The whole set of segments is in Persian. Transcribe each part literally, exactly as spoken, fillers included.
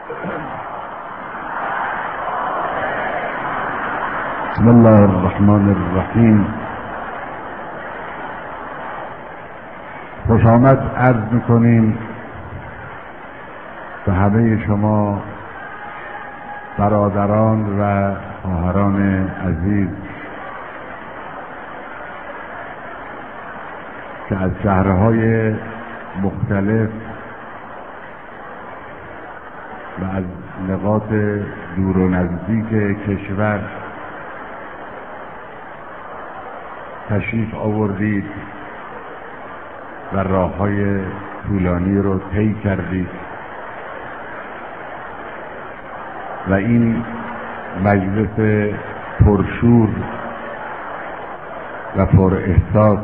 بسم الله الرحمن الرحیم. خوش آمد عرض میکنیم به همه شما برادران و خواهران عزیز که از شهرهای مختلف و از نقاط دور و نزدیک کشور تشریف آوردید و راههای طولانی رو طی کردید و این مجلس پرشور و پر احساس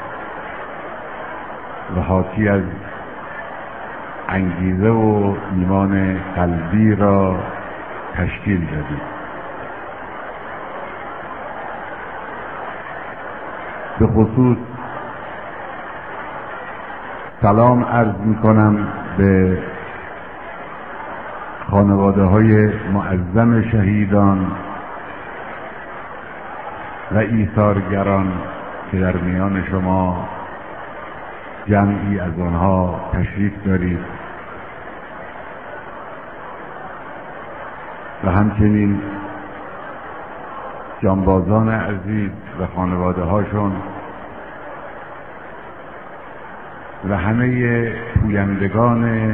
و حاکی از انگیزه و ایمان قلبی را تشکیل دادید. به خصوص سلام عرض می کنم به خانواده های معظم شهیدان و ایثارگران که در میان شما جمعی از آنها تشریف دارید و همچنین جانبازان عزیز و خانواده هاشون و همه پویندگان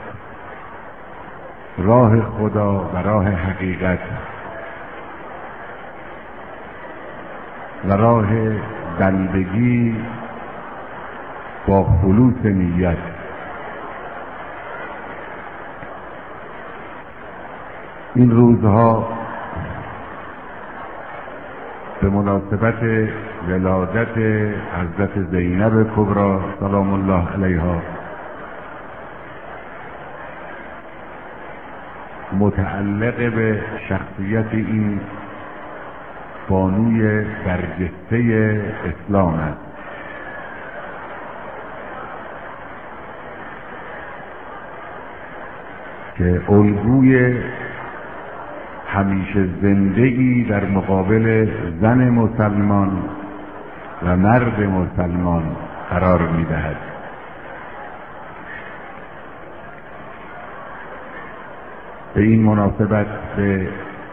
راه خدا و راه حقیقت و راه بندگی با خلوص نیت. این روزها به مناسبت ولادت حضرت زینب کبری سلام الله علیها متعلق به شخصیت این بانوی برجسته اسلام است که الگوی همیشه زندگی در مقابل زن مسلمان و مرد مسلمان قرار می‌دهد. به این مناسبت به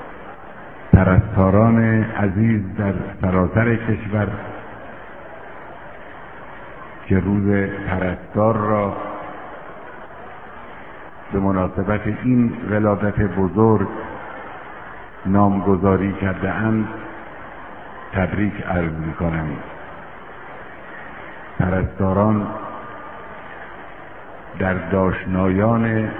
پرستاران عزیز در سراسر کشور که روز پرستار را به مناسبت این ولادت بزرگ نامگذاری کرده اند تبریک عرض می‌کنم. پرستاران در داشنایان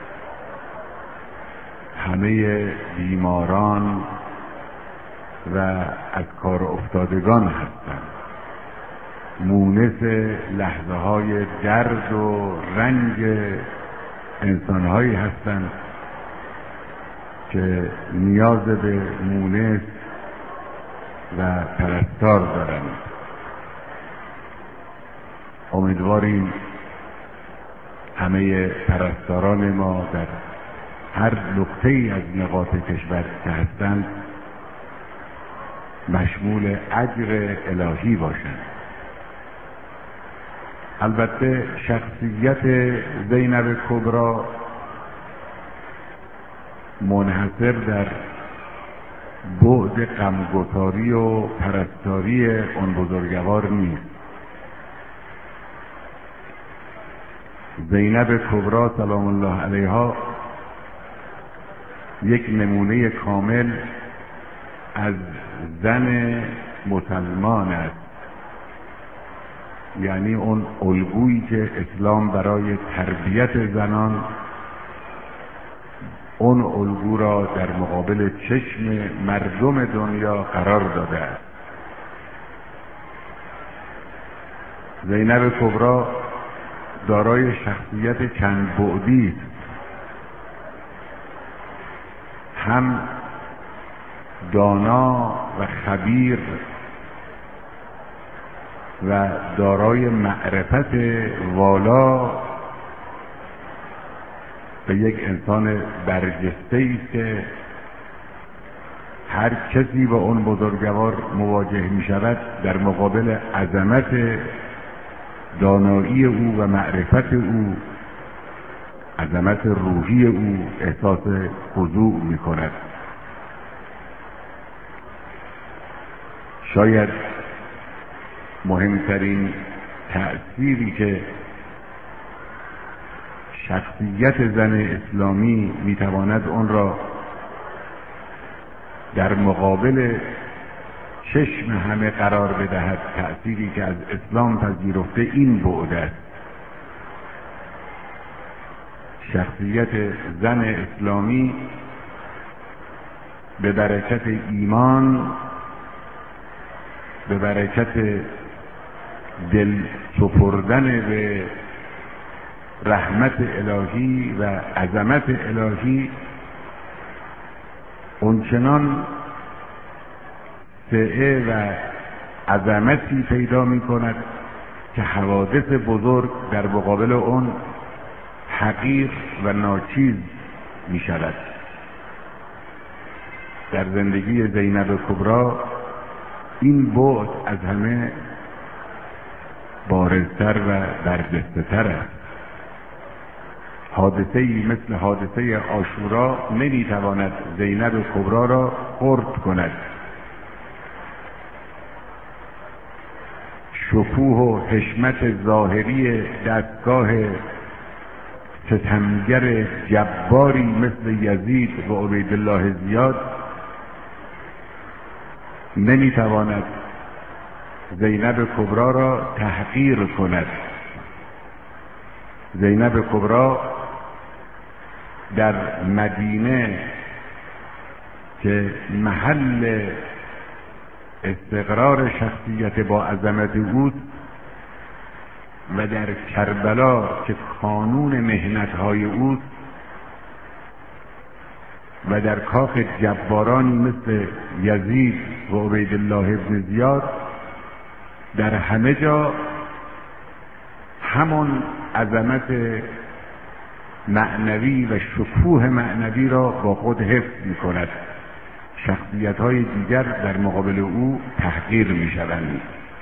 همه بیماران و از کار افتادگان هستند، مونس لحظه های درد و رنج انسانهایی هستند که نیاز به مونس و پرستار دارند. امیدواریم همه پرستاران ما در هر نقطه‌ای از نقاط کشور که هستند مشمول اجر الهی باشند. البته شخصیت زینب کبری منحصر در بعد غمگساری و پرستاری آن بزرگوار نیست. زینب کبری سلام الله علیها یک نمونه کامل از زن مسلمان است، یعنی اون الگویی که اسلام برای تربیت زنان اون الگو را در مقابل چشم مردم دنیا قرار داده است. زینب کبری دارای شخصیت چند بعدی است، هم دانا و خبیر و دارای معرفت والا به یک انسان برجسته‌ای که هر کسی با اون بزرگوار مواجه می شود در مقابل عظمت دانایی او و معرفت او، عظمت روحی او احساس خضوع می کند. شاید مهمترین تأثیری که شخصیت زن اسلامی می تواند اون را در مقابل چشم همه قرار بدهد، تأثیری که از اسلام پذیرفته، این بعد است. شخصیت زن اسلامی به برکت ایمان، به برکت دل سپردن به رحمت الهی و عظمت الهی، اونچنان سعه و عظمتی پیدا می کند که حوادث بزرگ در مقابل اون حقیر و ناچیز می شود. در زندگی زینب کبری این بعد از همه بارزتر و برجسته‌تر است. حادثه‌ای مثل حادثه عاشورا نمیتواند زینب کبری را خرد کند. شکوه و حشمت ظاهری دستگاه ستمگر جباری مثل یزید و عبیدالله زیاد نمیتواند زینب کبری را تحقیر کند. زینب کبری در مدینه که محل استقرار شخصیت با عظمت اوست و در کربلا که کانون مهنت‌های اوست و در کاخ جبارانی مثل یزید و عبیدالله ابن زیاد، در همه جا همون عظمت معنوی و شکوه معنوی را با خود حفظ می کند. شخصیت های دیگر در مقابل او تحقیر می شوند.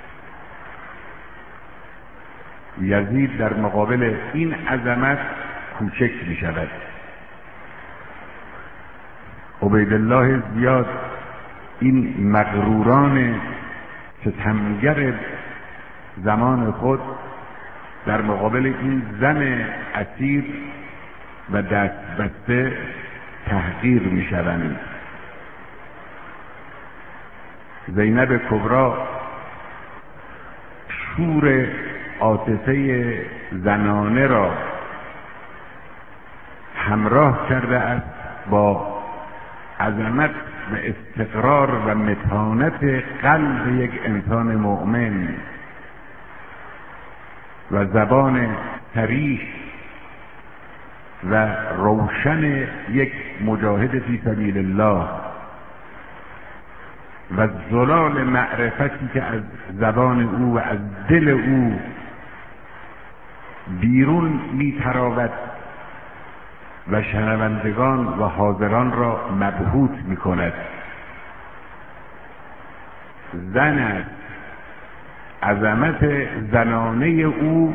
یزید در مقابل این عظمت کوچک می شود. عبیدالله زیاد، این مغروران ستمگر زمان خود، در مقابل این زن اسیر و دست بسته تحقیر می شوند. زینب کبری شور عاطفه زنانه را همراه کرده است با عظمت و استقرار و متانت قلب یک انسان مؤمن و زبان صریح و روشن یک مجاهد فی سبیل الله و زلال معرفتی که از زبان او و از دل او بیرون می‌تراود و شنوندگان و حاضران را مبهوت می‌کند. زن است. عظمت زنانه او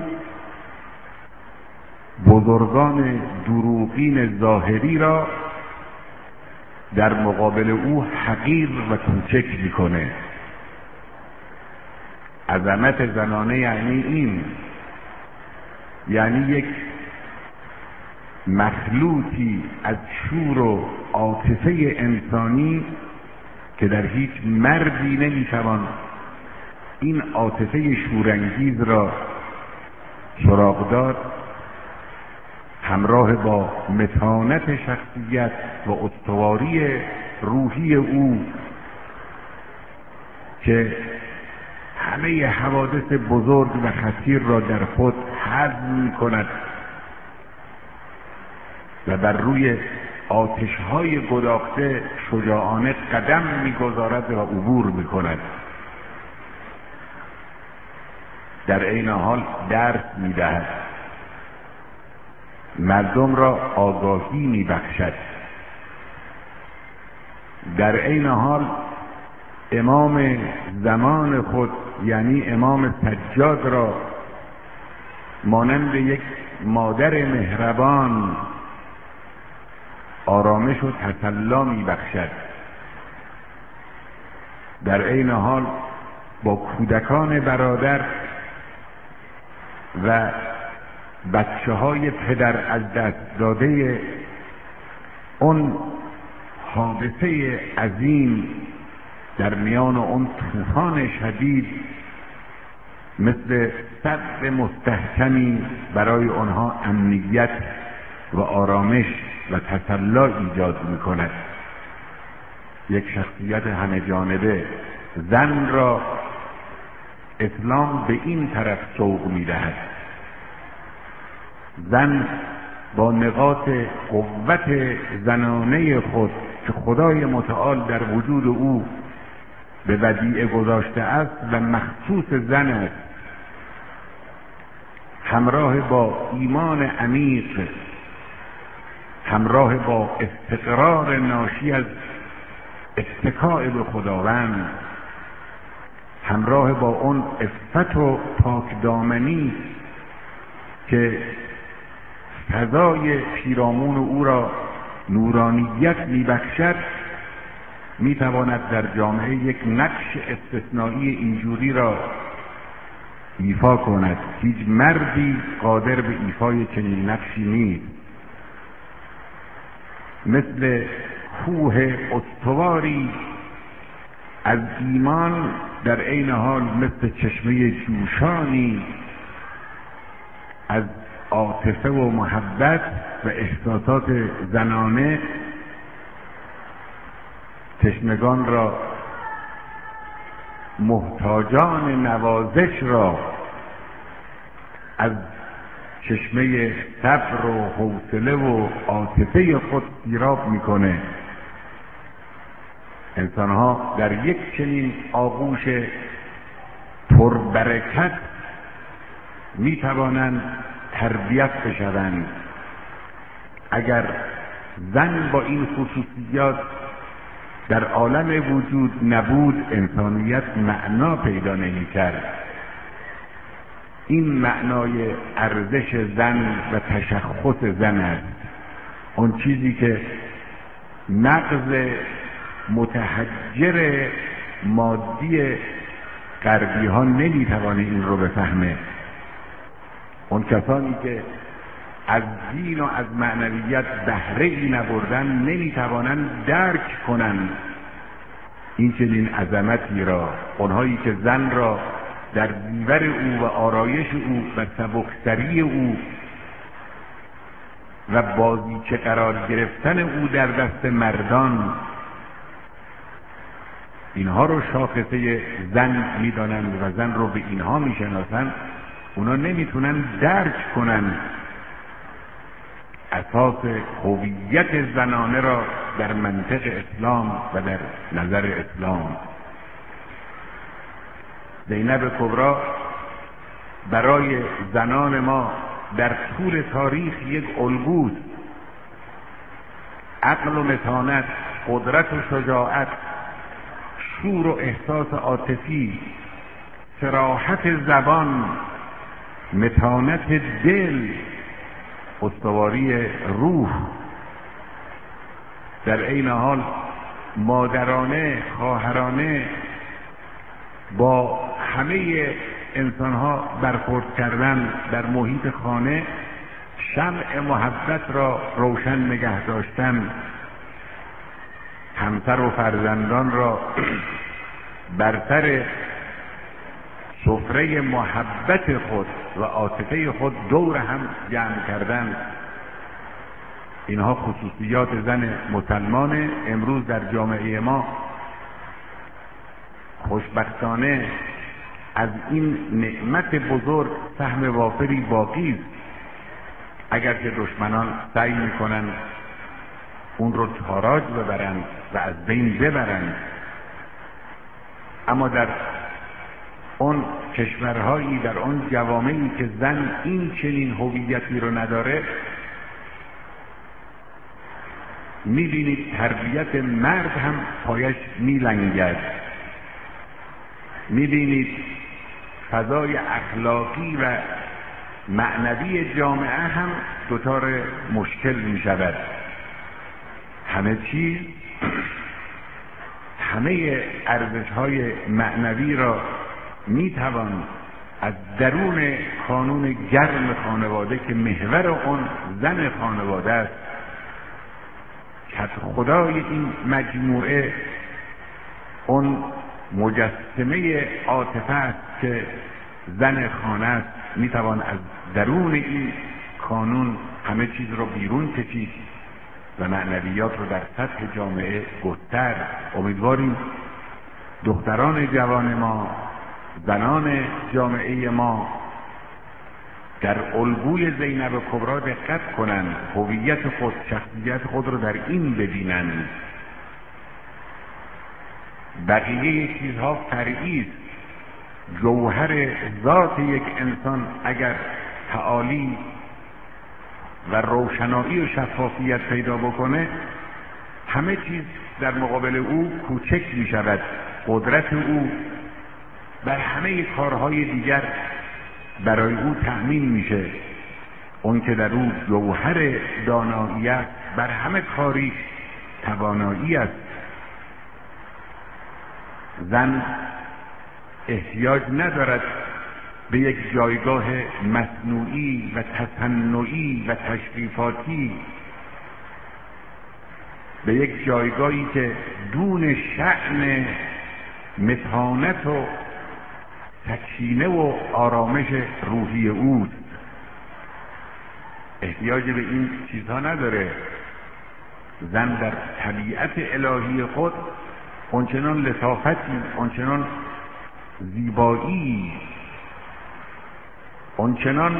بزرگان دروغین ظاهری را در مقابل او حقیر و کوچک میکنه. عظمت زنانه یعنی این، یعنی یک مخلوطی از شور و عاطفه انسانی که در هیچ مردی نمیتوان این عاطفه شورانگیز را سراغ داد، همراه با متانت شخصیت و استواری روحی او که همه حوادث بزرگ و خطیر را در خود هضم می‌کند و بر روی آتش‌های گداخته شجاعانه قدم می‌گذارد و عبور می‌کند. در عین حال درس می‌دهد. مردم را آگاهی میبخشد. در عین حال امام زمان خود یعنی امام سجاد را مانند یک مادر مهربان آرامش و تسلی میبخشد. در عین حال با کودکان برادر و بچه های پدر از دست داده اون حادثه عظیم در میان اون طوفان شدید مثل سد مستحکمی برای آنها امنیت و آرامش و تسلی ایجاد میکند. یک شخصیت همه جانبه. زن را اسلام به این طرف سوق میدهد. زن با نقاط قوت زنانه خود که خدای متعال در وجود او به ودیعه گذاشته است و مخصوص زن است، همراه با ایمان عمیق، همراه با استقرار ناشی از اتکاء به خداوند، همراه با اون عفت و پاکدامنی که فضای پیرامون او را نورانیت میبخشد، میتواند در جامعه یک نقش استثنایی اینجوری را ایفا کند. هیچ مردی قادر به ایفای چنین نقشی نیست. مثل کوه استواری از ایمان در عین حال مثل چشمه جوشانی از عاطفه و محبت و احساسات زنانه تشنگان را، محتاجان نوازش را از چشمه صبر و حوصله و عاطفه خود سیراب میکنه. انسانها در یک چنین آغوش پربرکت میتوانند تربیت بشوند. اگر زن با این خصوصیات در عالم وجود نبود، انسانیت معنا پیدا نمی‌کرد. این معنای ارزش زن و تشخص زن است. اون چیزی که نقض متحجر مادی غربی ها نمیتوانه این رو بفهمه. اون کسانی که از دین و از معنویت بهره ای نبردن نمیتوانند درک کنند این چنین عظمتی را. اونهایی که زن را در دیور او و آرایش او و سبکسری او و بازیچه قرار گرفتن او در دست مردان، اینها رو شاخصه زن میدانند و زن رو به اینها میشناسند، اونا نمیتونن درک کنن اساس هویت زنانه را در منطق اسلام و در نظر اسلام. زینب کبری برای زنان ما در طول تاریخ یک الگوست. عقل و متانت، قدرت و شجاعت، شور و احساس عاطفی، صراحت زبان، متانت دل، استواری روح، در عین حال مادرانه، خواهرانه با همه انسانها برخورد کردن در محیط خانه، شمع محبت را روشن نگه داشتن، همسر و فرزندان را بر سر سفره محبت خود و عاطفه خود دور هم جمع کردن. اینها خصوصیات زن مسلمان. امروز در جامعه ما خوشبختانه از این نعمت بزرگ سهم وافری باقی است، اگر که دشمنان سعی میکنن اون رو تاراج ببرند و از بین ببرند. اما در اون کشورهایی، در اون جوامعی که زن این چنین هویتی رو نداره، میبینید تربیت مرد هم پایش میلنگد، میبینید فضای اخلاقی و معنوی جامعه هم دچار مشکل میشود. همه چیز همه ارزش‌های معنوی را میتوان از درون کانون گرم خانواده که محور آن زن خانواده است، که خدای این مجموعه اون مجسمه عاطفه است که زن خانه است، میتوان از درون این کانون همه چیز را بیرون کشید و معنویات رو در سطح جامعه گسترد. امیدواریم دختران جوان ما، زنان جامعه ما در الگوی زینب کبری دقت کنند، هویت خود، شخصیت خود رو در این ببینند. بقیه چیزها فرعی است. جوهر ذات یک انسان اگر تعالی و روشنایی و شفافیت پیدا بکنه، همه چیز در مقابل او کوچک می شود. قدرت او بر همه کارهای دیگر برای او تأمین میشه. اون که در او جوهر دانایی است، بر همه کاری توانایی است. زن احتیاج ندارد به یک جایگاه مصنوعی و تصنعی و تشریفاتی، به یک جایگاهی که دون شأن متانت و سکینه و آرامش روحی اوست. احتیاج به این چیزها نداره. زن در طبیعت الهی خود اونچنان لطافتی، اونچنان زیبایی، اونچنان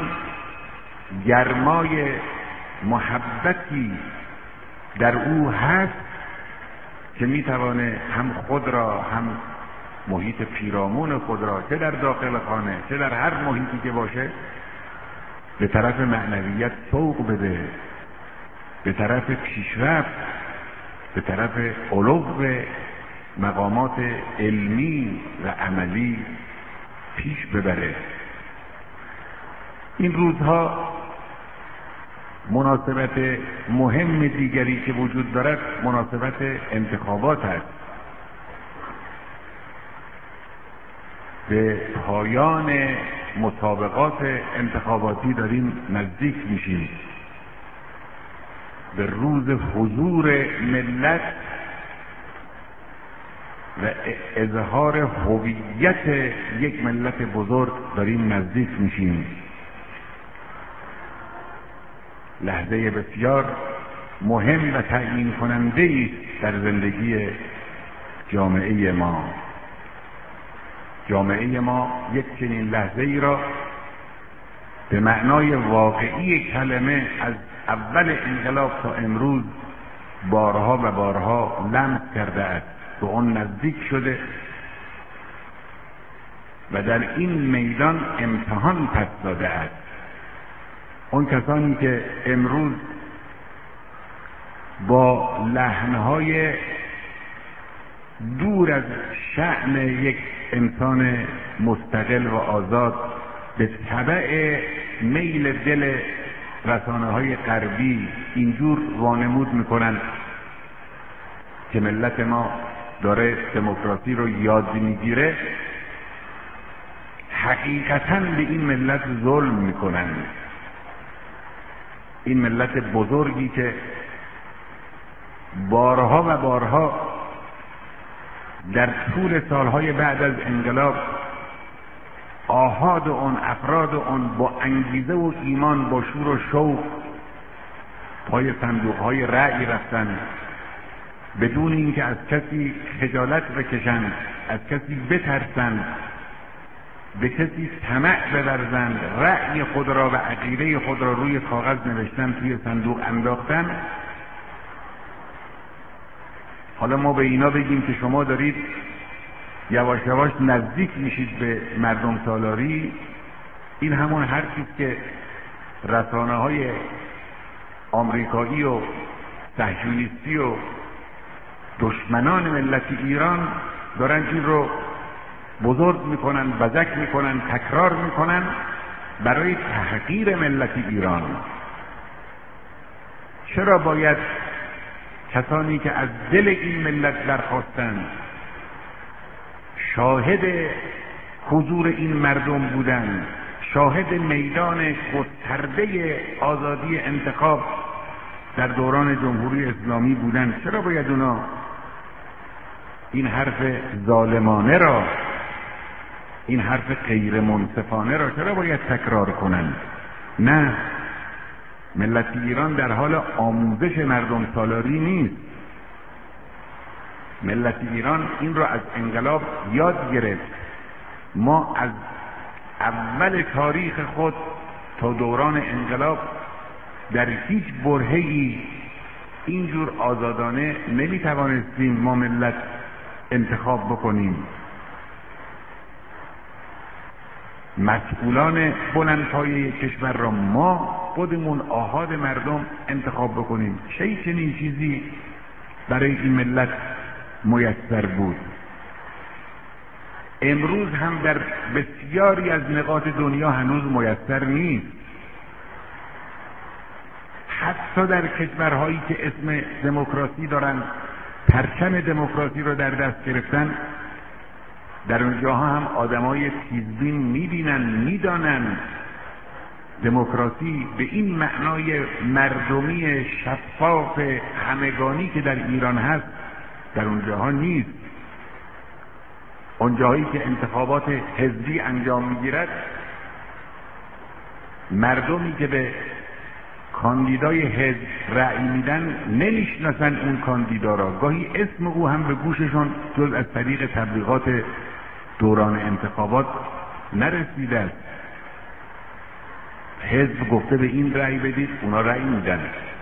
گرمای محبتی در او هست که میتوانه هم خود را، هم محیط پیرامون خود را، چه در داخل خانه چه در هر محیطی که باشه، به طرف معنویت سوق بده، به طرف پیشرفت، به طرف علو مقامات علمی و عملی پیش ببره. این روزها مناسبت مهم دیگری که وجود دارد مناسبت انتخابات است. به پایان مسابقات انتخاباتی داریم نزدیک میشیم. به روز حضور ملت و اظهار هویت یک ملت بزرگ داریم نزدیک میشیم. لحظه بسیار مهم و تعیین کننده است در زندگی جامعه ما. جامعه ما یک چنین لحظه ای را به معنای واقعی کلمه از اول انقلاب تا امروز بارها و بارها لمس کرده است، به اون نزدیک شده و در این میدان امتحان پس داده است. اون کسانی که امروز با لحنهای دور از شأن یک انسان مستقل و آزاد به تبع میل دل رسانه‌های غربی اینجور وانمود میکنند که ملت ما داره دموکراسی رو یاد میگیره، حقیقتاً به این ملت ظلم میکنند. این ملت بزرگی که بارها و بارها در طول سالهای بعد از انقلاب آحاد اون افراد اون با انگیزه و ایمان، با شور و شوق پای صندوقهای رأی رفتن، بدون اینکه از کسی خجالت بکشند، از کسی بترسند، به کسی طمع بورزند، رأی خود را و عقیده خود را روی کاغذ نوشتن، توی صندوق انداختن. حالا ما به اینا بگیم که شما دارید یواش یواش نزدیک میشید به مردم سالاری، این همون حرفی است که رسانه‌های آمریکایی و صهیونیستی و دشمنان ملت ایران دارن این رو بزرگ میکنن، بزک میکنن، تکرار میکنن برای تحقیر ملت ایران. چرا باید کسانی که از دل این ملت برخاستند، شاهد حضور این مردم بودند، شاهد میدان گسترده آزادی انتخاب در دوران جمهوری اسلامی بودند، چرا باید اونا این حرف ظالمانه را، این حرف غیر منصفانه را چرا باید تکرار کنند؟ نه، ملت ایران در حال آموزش مردم سالاری نیست. ملت ایران این را از انقلاب یاد گرفت. ما از اول تاریخ خود تا دوران انقلاب در هیچ برهه‌ای اینجور آزادانه نمیتوانستیم ما ملت انتخاب بکنیم. مسئولان بلندپایه کشور را ما خودمون آحاد مردم انتخاب بکنیم. چه چنین چیزی برای این ملت میسر بود؟ امروز هم در بسیاری از نقاط دنیا هنوز میسر نیست. حتی در کشورهایی که اسم دموکراسی دارن، پرچم دموکراسی رو در دست گرفتن، در اونجاها هم آدمای تیزبین میبینن، میدانن دموکراسی به این معنای مردمی شفاف همگانی که در ایران هست در اونجاها نیست. اونجاهایی که انتخابات حزبی انجام میگیرد، مردمی که به کاندیدای حزب رأی میدن نمیشناسن اون کاندیدا را، گاهی اسم او هم به گوششون جز از طریق تبلیغات دوران انتخابات نرسیده است. حزب گفته به این رأی بدید، اونا رأی میدن.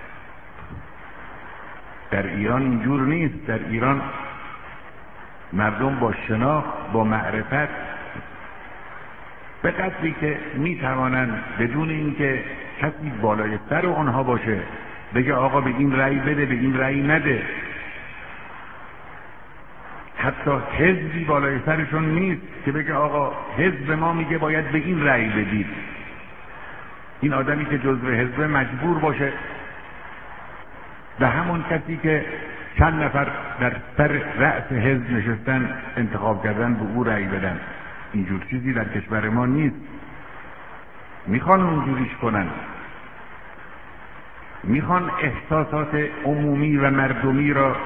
در ایران اینجور نیست. در ایران مردم با شناخت، با معرفت، به قدری که میتوانند بدون اینکه کسی بالای سر آنها باشه بگه آقا به این رأی بده، به این رأی نده، حتی حزبی بالای سرشون نیست که بگه آقا حزب ما میگه باید به این رأی بدید. این آدمی که جزو حزب مجبور باشه و همون کسی که چند نفر در سر رأس حزب نشستن انتخاب کردن به او رأی بدن. اینجور چیزی در کشور ما نیست. میخوان اونجوریش کنن، میخوان احساسات عمومی و مردمی را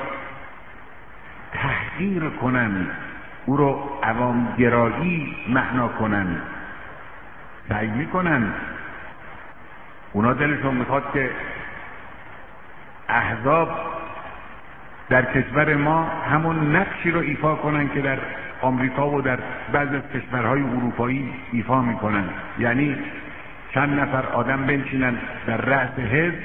تحقیر کنن، او رو عوامگرایی معنا کنن. سعی میکنن، اونا دلشون میخواد که احزاب در کشور ما همون نقشی رو ایفا کنن که در آمریکا و در بعضی از کشورهای اروپایی ایفا میکنن. یعنی چند نفر آدم بنشینن در رأس حزب،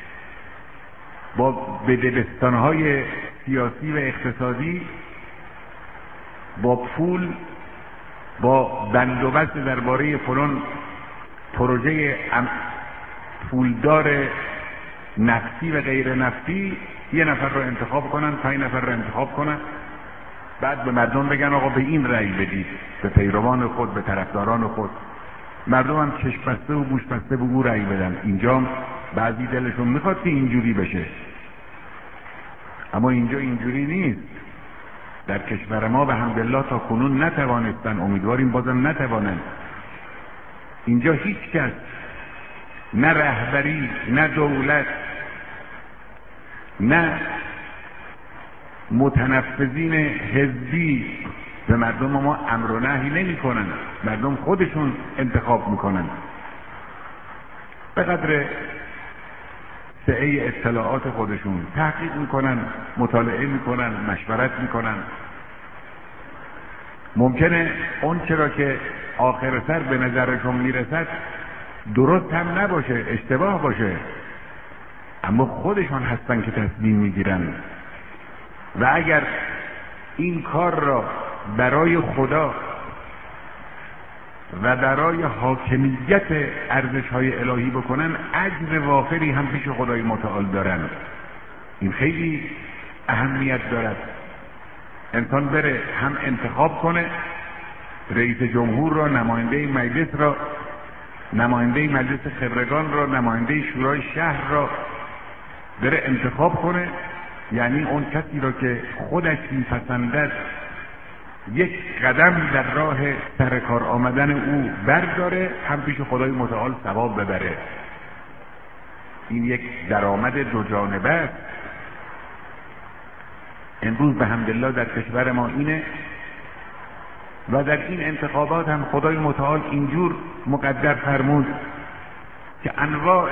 با بدبستانهای سیاسی و اقتصادی، با پول، با بندوبست درباره فلان پروژه پولدار نفتی و غیر نفتی، یه نفر رو انتخاب کنن، پنج نفر رو انتخاب کنن، بعد به مردم بگن آقا به این رأی بدید، به پیروان خود، به طرفداران خود. مردم هم چشم بسته و گوش بسته به او رأی بدن. اینجا بعضی دلشون میخواد که اینجوری بشه، اما اینجا اینجوری نیست. در کشور ما به حمدالله تا کنون نتوانستن، امیدواریم بازم نتوانند. اینجا هیچ کس، نه رهبری، نه دولت، نه متنفذین حزبی به مردم ما امر و نهی نمی کنن. مردم خودشون انتخاب میکنن. به قدر سعه اطلاعات خودشون تحقیق میکنن، مطالعه میکنن، مشورت میکنن. ممکنه اون چرا که آخر سر به نظرشون میرسد درست هم نباشه، اشتباه باشه، اما خودشون هستن که تصمیم میگیرن. و اگر این کار را برای خدا و برای حاکمیت ارزش‌های الهی بکنن، اجر وافری هم پیش خدای متعال دارن. این خیلی اهمیت دارد. انسان بره هم انتخاب کنه رئیس جمهور را، نماینده مجلس را، نماینده مجلس خبرگان را، نماینده شورای شهر را بره انتخاب کنه، یعنی اون کسی را که خودش میپسندد یک قدم در راه سر کار آمدن او برداره، هم پیش خدای متعال ثواب ببره. این یک درآمد دو جانبه است. امروز به حمدالله در کشور ما اینه و در این انتخابات هم خدای متعال اینجور مقدر فرمود که انواع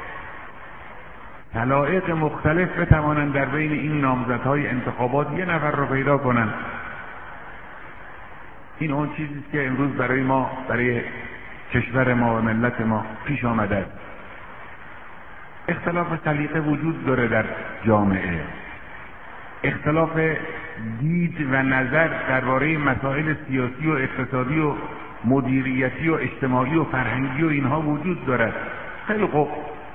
طلایق مختلف بتوانند در بین این نامزدهای انتخابات یه نفر رو پیدا کنند. این اون چیزی که امروز برای ما، برای کشور ما و ملت ما پیش آمده است. اختلاف سلیقه وجود داره در جامعه، اختلاف دید و نظر درباره مسائل سیاسی و اقتصادی و مدیریتی و اجتماعی و فرهنگی و اینها وجود دارد. خیلی خوب،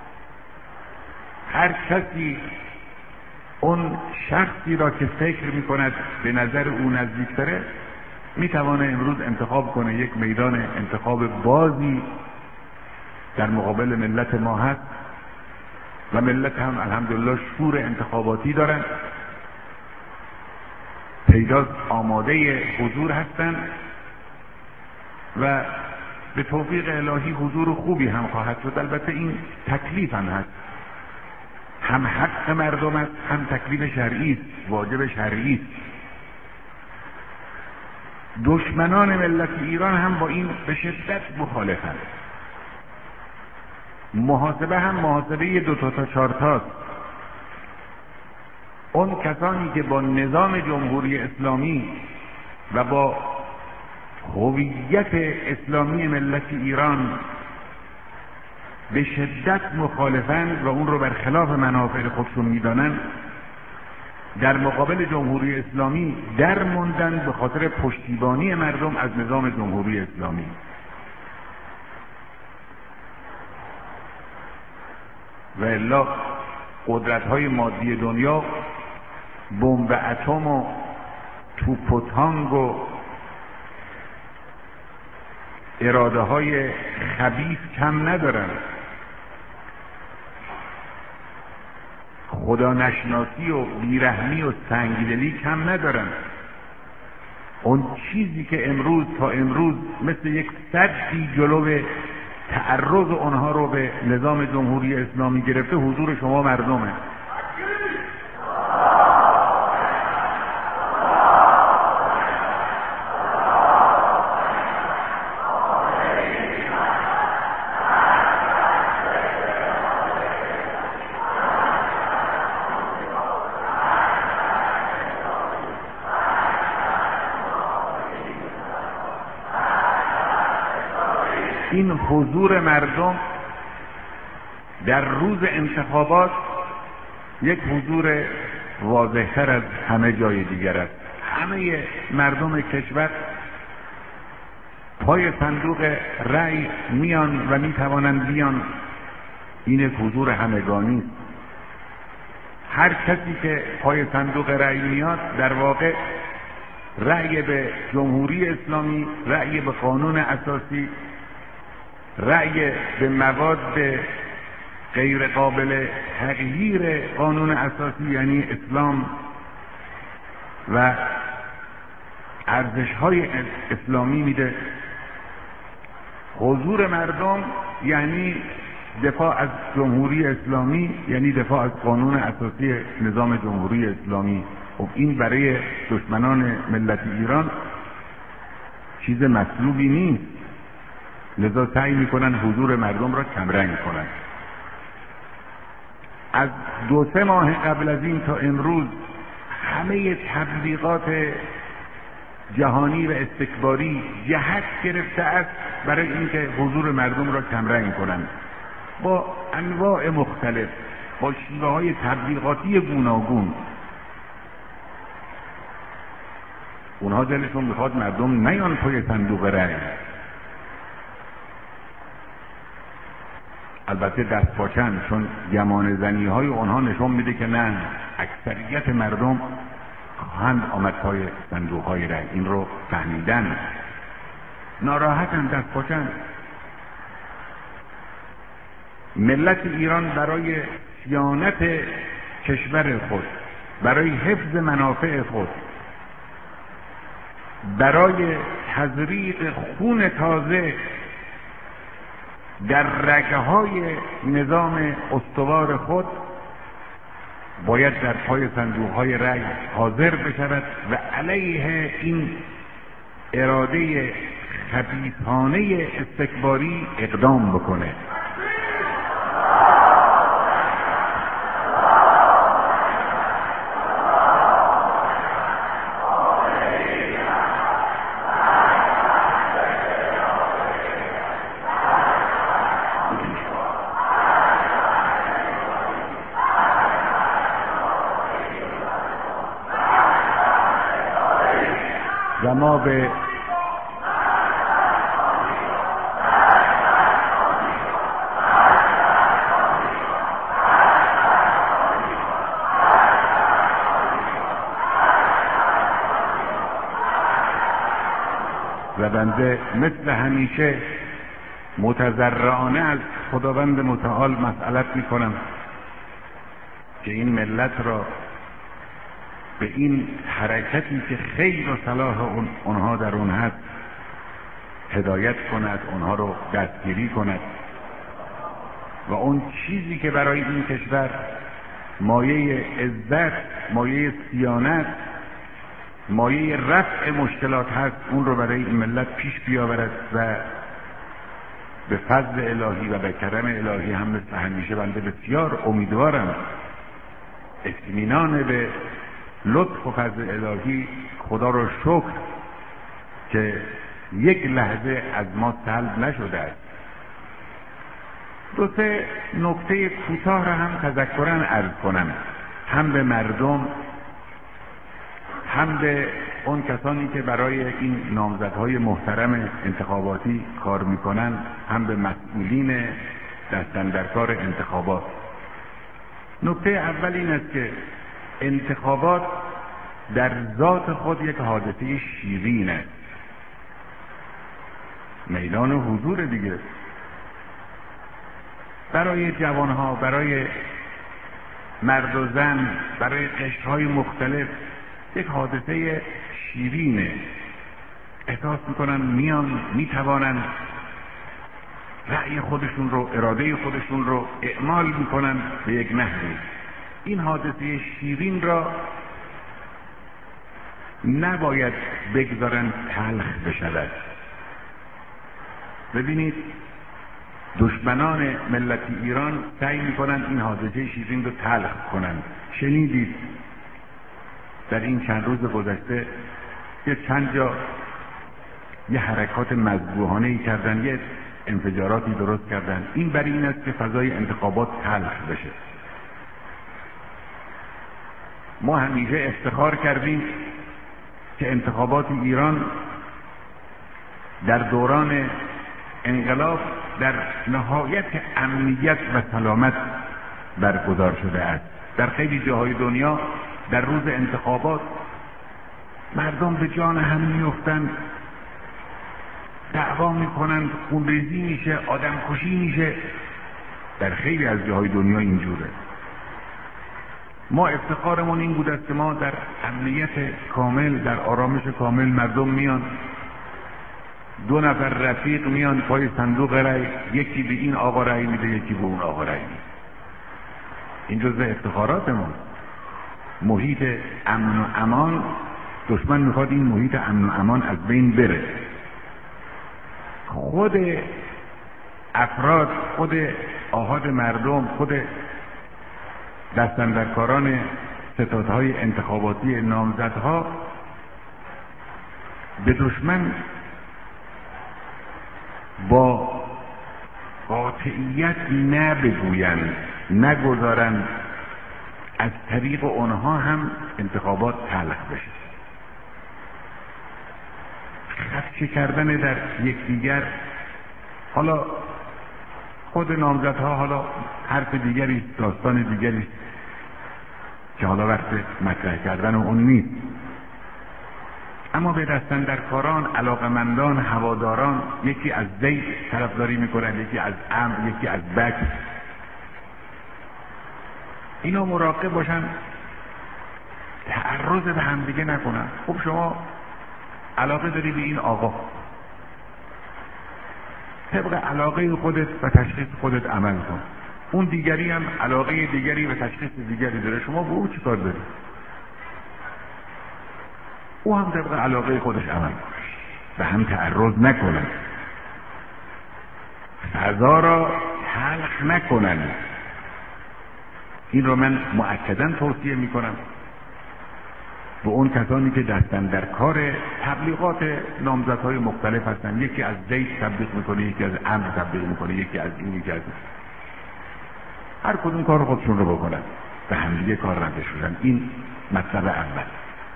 هر کسی اون شخصی را که فکر می کند به نظر او نزدیک تره می توانه امروز انتخاب کنه. یک میدان انتخاب بازی در مقابل ملت ما هست و ملت هم الحمدلله شور انتخاباتی دارن، پیداست آماده حضور هستند و به توفیق الهی حضور خوبی هم خواهد شد. البته این تکلیف هم هست، هم حق مردم است، هم تکلیف شرعی است، واجب شرعی است. دشمنان ملت ایران هم با این به شدت مخالفند. محاسبه هم محاسبه دو تا تا چهار تاست. اون کسانی که با نظام جمهوری اسلامی و با هویت اسلامی ملت ایران به شدت مخالفند و اون رو برخلاف منافع خودشون میدانند، در مقابل جمهوری اسلامی در موندن به خاطر پشتیبانی مردم از نظام جمهوری اسلامی. و الا قدرت‌های مادی دنیا بمب اتم و توپ و تانگ و اراده های خبیث کم ندارن، خدا نشناسی و بیرحمی و سنگدلی کم ندارن. اون چیزی که امروز تا امروز مثل یک سدی جلو تعرض اونها رو به نظام جمهوری اسلامی گرفته، حضور شما مردمه. این حضور مردم در روز انتخابات یک حضور واضح‌تر از همه جای دیگر است. همه مردم کشور پای صندوق رأی میان و میتوانند بیان. این یک حضور همگانی است. هر کسی که پای صندوق رأی میاد در واقع رأی به جمهوری اسلامی، رأی به قانون اساسی، رأی به مواد غیر قابل تغییر قانون اساسی یعنی اسلام و ارزش‌های اسلامی میده. حضور مردم یعنی دفاع از جمهوری اسلامی، یعنی دفاع از قانون اساسی نظام جمهوری اسلامی. خب این برای دشمنان ملت ایران چیز مطلوبی نیست، لذا سعی میکنن حضور مردم را کمرنگ کنن. از دو سه ماه قبل از این تا امروز همه تبلیغات جهانی و استکباری جهت گرفته است برای اینکه حضور مردم را کمرنگ کنند، با انواع مختلف، با شیوه های تبلیغاتی گوناگون. اونها دلشون میخواد مردم نیان پای صندوق رأی. البته دست پاچن، چون گمان زنی های اونها نشون میده که نه، اکثریت مردم خواهند آمد پای صندوق های رای، این رو فهمیدن، ناراحتن، دست پاچن. ملت ایران برای صیانت کشور خود، برای حفظ منافع خود، برای تزریق خون تازه در رگه‌های نظام استوار خود باید در پای صندوق‌های رأی حاضر بشود و علیه این اراده خبیثانه استکباری اقدام بکنه. و ما به و بنده مثل همیشه متضرعانه از خداوند متعال مسئلت میکنم که این ملت را به این حرکتی که خیر و صلاح اون اونها در اون هست هدایت کند، اونها رو دستگیری کند و اون چیزی که برای این کشور مایه عزت، مایه صیانت، مایه رفع مشکلات هست، اون رو برای این ملت پیش بیاورد و به فضل الهی و به کرم الهی هم مثل همیشه بنده بسیار امیدوارم اطمینان به لطف و فضل الهی، خدا رو شکر که یک لحظه از ما سلب نشده است. دو سه نکته کوتاه را هم تذکراً عرض کنم، هم به مردم، هم به اون کسانی که برای این نامزدهای محترم انتخاباتی کار میکنن، هم به مسئولین دستن در کار انتخابات. نکته اول این است که انتخابات در ذات خود یک حادثه شیرین است، میدان حضور دیگه، برای جوانها، برای مرد و زن، برای قشرهای مختلف یک حادثه شیرینه. احساس میکنن میان میتوانن رأی خودشون رو، اراده خودشون رو اعمال میکنن به یک نحوی. این حادثه شیرین را نباید بگذارن تلخ بشود. ببینید دشمنان ملت ایران سعی میکنن این حادثه شیرین رو تلخ کنن. شنیدید در این چند روز گذشته یه چند جا یه حرکات مذبوحانه‌ای کردن، یه انفجاراتی درست کردن. این برای این است که فضای انتخابات تلخ بشه. ما همیشه افتخار کردیم که انتخابات ایران در دوران انقلاب در نهایت امنیت و سلامت برگزار شده است. در خیلی جاهای دنیا در روز انتخابات مردم به جان هم میافتند، دعوا میکنند، خونریزی میشه، آدم کشی میشه. در خیلی از جاهای دنیا اینجوره. ما افتخارمون این بود است که ما در امنیت کامل، در آرامش کامل، مردم میان، دو نفر رفیق میان پای صندوق رای، یکی به این آقا رای میده، یکی به اون آقا رای میده. این جزء افتخاراتمون. محیط امن و امان، دشمن میخواد این محیط امن و امان از بین بره. خود افراد، خود آحاد مردم، خود دستاندرکاران ستادهای انتخاباتی نامزدها به دشمن با قاطعیت نه بگویند، نگذارند از طریق اونها هم انتخابات تلخ بشه. خدشه کردن در یکدیگر. حالا خود نامزدها حالا حرف دیگری است، داستان دیگری است که حالا وقت مطرح کردن اون نیست. اما به دستاندرکاران، علاقمندان، هواداران، یکی از زید طرفداری میکنن، یکی از عمرو، یکی از بکر. اینا مراقب باشن تعرض به همدیگه نکنن. خب شما علاقه داری به این آقا، طبق علاقه خودت و تشخیص خودت عمل کن. اون دیگری هم علاقه دیگری و تشخیص دیگری داره، شما با او چی کار داری؟ او هم طبق علاقه خودش عمل کن، به هم تعرض نکنن، فضا را تلخ نکنن. این رو من مؤکداً توصیه میکنم به اون کسانی که دستن در کار تبلیغات نامزدهای مختلف هستن. یکی از زید تبلیغ میکنه، یکی از عمرو تبلیغ میکنه، یکی از این، یکی از این. هر کدوم کار خودشون رو بکنن، به همدیگه کار نداشتن. این مطلب اول.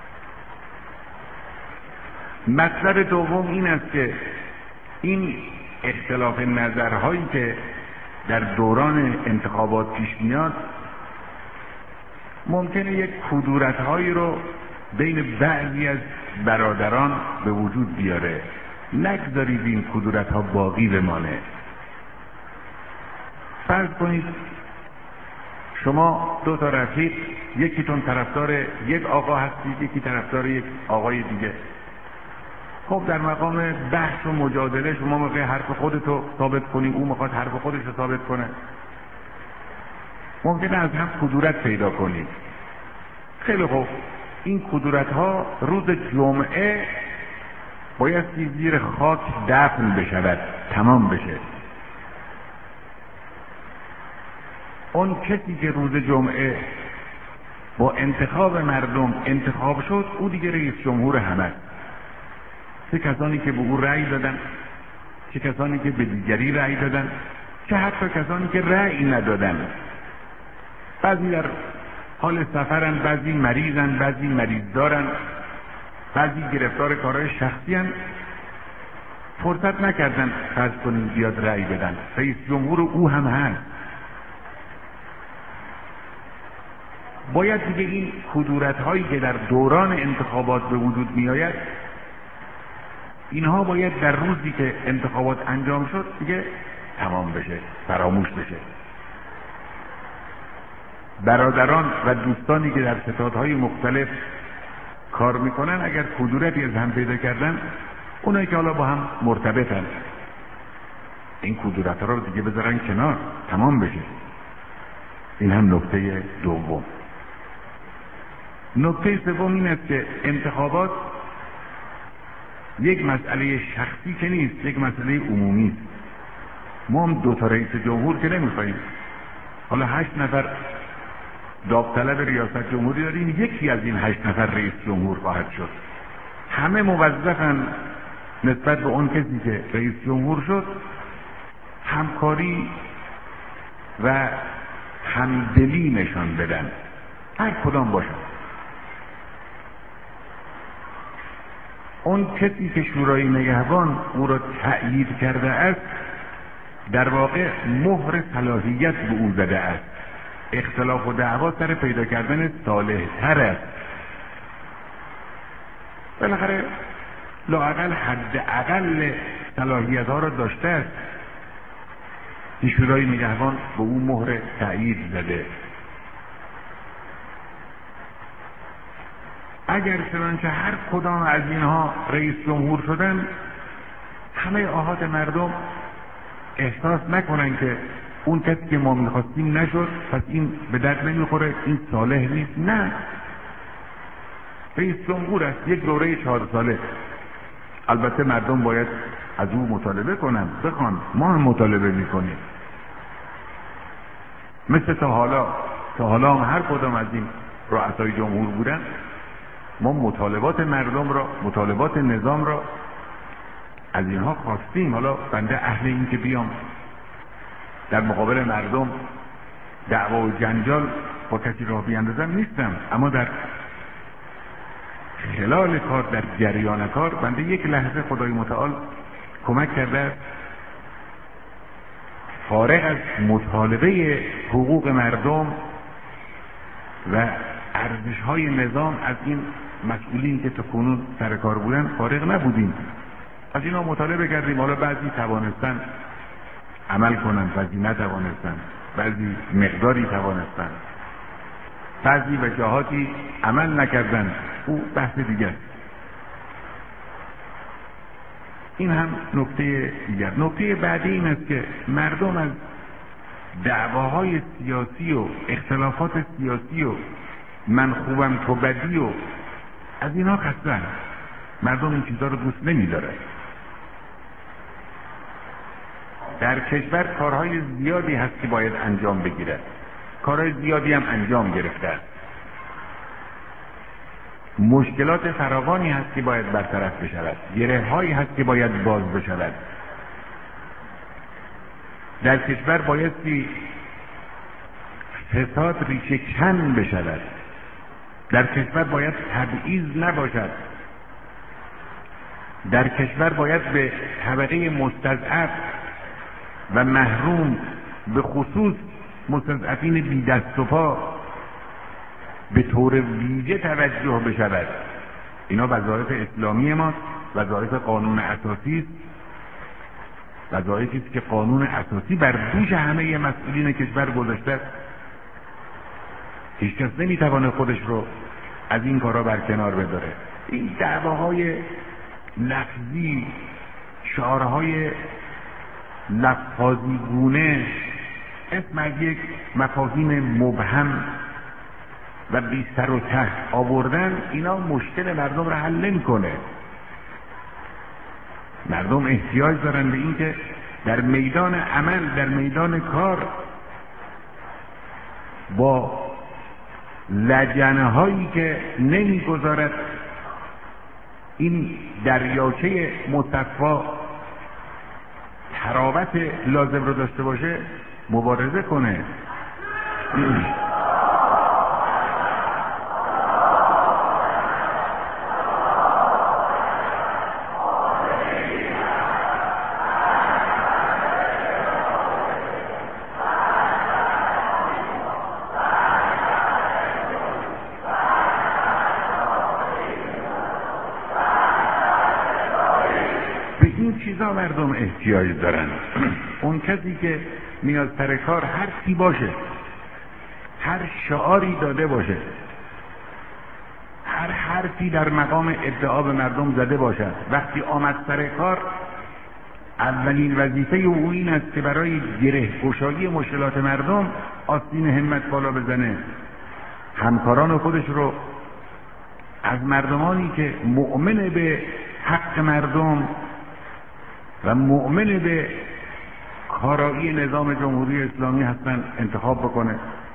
مطلب دوم این است که این اختلاف نظرهایی که در دوران انتخابات پیش میاد ممکنه یک کدورت‌هایی رو بین بعضی از برادران به وجود بیاره. نگذارید این کدورت‌ها باقی بمانه. فرض کنید شما دو تا رفیق، یکیتون طرفدار یک آقا هستید، یکی طرفدار یک آقای دیگه. خب در مقام بحث و مجادله شما میخوای حرف خودتو ثابت کنی، او میخواد حرف خودش رو ثابت کنه. ممکنه از هم کدورت پیدا کنید. خیلی خوب، این کدورت ها روز جمعه باید زیر خاک دفن بشود، تمام بشه. اون کسی که روز جمعه با انتخاب مردم انتخاب شد، او دیگه رئیس جمهور همه. چه کسانی که به او رأی دادن، چه کسانی که به دیگری رأی دادن، چه حتی کسانی که رأی ندادن. بعضی در حال سفرن، بعضی مریضن، بعضی مریض دارن، بعضی گرفتار کارهای شخصی هن. فرصت نکردن فرض کنیم بیاد رأی بدن. رئیس جمهور او هم هست. باید دیگه این کدورت هایی که در دوران انتخابات به وجود می آید، اینها باید در روزی که انتخابات انجام شد دیگه تمام بشه، فراموش بشه. برادران و دوستانی که در ستادهای مختلف کار میکنن اگر کدورتی از هم پیدا کردن، اونایی که حالا با هم مرتبطن، این کدورت ها رو دیگه بذارن کنار، تمام بشه. این هم نکته دوم. نکته سوم این است که انتخابات یک مسئله شخصی که نیست، یک مسئله عمومی است. ما هم دو تا رئیس جمهور که نمیخوایم. حالا هشت نفر داوطلب ریاست جمهوری داریم، یکی از این هشت نفر رئیس جمهور خواهد شد. همه موظفن نسبت به اون کسی که رئیس جمهور شد همکاری و همدلی نشان بدن، هر کدام باشن. اون کسی که شورای نگهبان او را تأیید کرده است در واقع مهر صلاحیت به او زده است. اختلاف و دعوا سر پیدا کردن صالح تر است. بالاخره لااقل حد اقل صلاحیت ها را داشته است که شورای نگهبان به او مهر تأیید زده. اگر چنانچه هر کدام از اینها رئیس جمهور شدن، همه آحاد مردم احساس نکنن که اون کسی که ما میخواستیم نشد، پس این به درد نمیخوره، این صالح نیست. نه، رئیس جمهور است، یک دوره چهار ساله. البته مردم باید از او مطالبه کنن، بخوان، ما هم مطالبه میکنیم. مثل تا حالا تا حالا هم هر کدام از این رؤسای جمهور بودن، ما مطالبات مردم را، مطالبات نظام را از اینها خواستیم. حالا بنده اهل این که بیام در مقابل مردم دعوا و جنجال با کسی راه بیاندازم نیستم، اما در خلال کار، در جریان کار، بنده یک لحظه خدای متعال کمک کرده فارغ از مطالبه حقوق مردم و ارزش‌های نظام از این مسئولین که تا کنون سر کار بودن فارغ نبودیم. از اینا مطالبه کردیم. حالا بعضی توانستن عمل کنن، بعضی نتوانستن، بعضی مقداری توانستن، بعضی و جهاتی عمل نکردن. او بحث دیگر. این هم نکته دیگر. نکته بعدی این است که مردم از دعواهای سیاسی و اختلافات سیاسی و من خوبم تو بدی و از اینا خستن. مردم این چیزها رو دوست نمی‌دارن. در کشور کارهای زیادی هست که باید انجام بگیرد. کارهای زیادی هم انجام گرفته است. مشکلات فراوانی هست که باید برطرف بشود. گره‌هایی هست که باید باز بشود. در کشور بایستی فساد ریشه کن بشود. در کشور باید تبعیض نباشد. در کشور باید به طبقه مستضعف و محروم، به خصوص مستضعفین بی دست و پا، به طور ویژه توجه بشود. اینا وظایف اسلامی ماست، وظایف قانون اساسی است، وظایفی است که قانون اساسی بر دوش همه مسئولین کشور گذاشته است. هیچ کس نمیتوانه خودش رو از این کارا برکنار بداره. این دعواهای لفظی، شعارهای لفاظی گونه اسم از یک مفاهیم مبهم و بی سر و ته آوردن، اینا مشکل مردم را حل نمی‌کنه. مردم احتیاج دارن به این که در میدان عمل، در میدان کار، با لجنه هایی که نمیگذارد این دریاچه مصفا تراوت لازم رو داشته باشه مبارزه کنه. چیزا مردم احتیاج دارن. اون کسی که میاد سر کار هر کی باشه، هر شعاری داده باشه، هر حرفی در مقام ادعا به مردم زده باشد، وقتی آمد سر کار اولین وظیفه او این است که برای گره گشایی مشکلات مردم آستین همت بالا بزنه، همکاران خودش رو از مردمانی که مؤمن به حق مردم و مؤمن به کارایی نظام جمهوری اسلامی هستن انتخاب بکنه،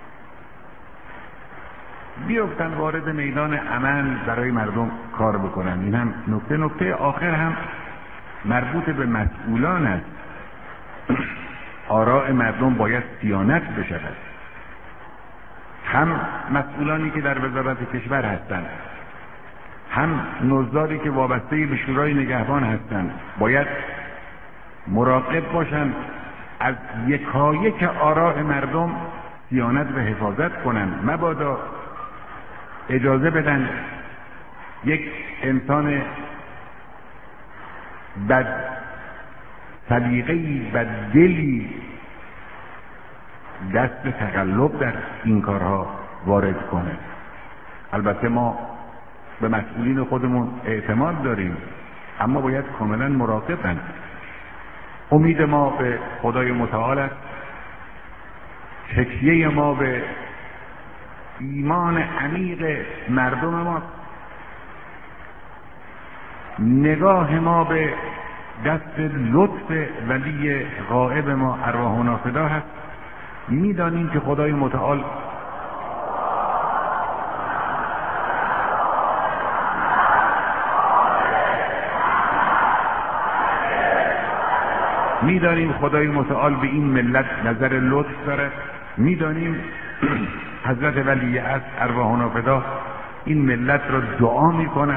بیفتن وارد میدان عمل برای مردم کار بکنن. این هم نکته نکته آخر هم مربوط به مسئولان است. آراء مردم باید صیانت بشود. هم مسئولانی که در وزارت کشور هستند، هم نوزاری که وابسته به شورای نگهبان هستند، باید مراقب باشند از یکایک آراء مردم صیانت و حفاظت کنند. مبادا اجازه بدن یک انسان بد سلیقه‌ای، بد دلی دست تقلب در این کارها وارد کنه. البته ما به مسئولین خودمون اعتماد داریم، اما باید کاملا مراقبن. امید ما به خدای متعال است، تکیه ما به ایمان عمیق مردم ماست، نگاه ما به دست لطف ولی غائب ما ارواحنا فدا هست. میدانیم که خدای متعال میدانیم خدای متعال به این ملت نظر لطف دارد. میدانیم حضرت ولی از ارواحنا فدا این ملت را دعا میکند.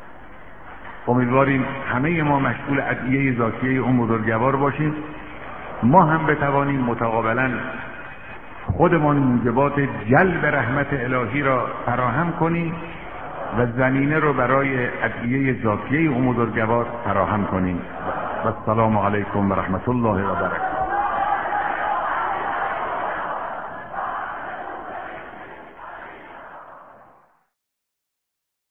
امیدواریم همه ما مشغول ادعیه ذاتیه اون بزرگوار باشیم ما هم بتوانیم متقابلا خودمان موجبات جلب رحمت الهی را فراهم کنیم و زمینه رو برای ادعیه ذاتیه او بزرگوار فراهم کنیم. و السلام علیکم و رحمت الله و برکاته.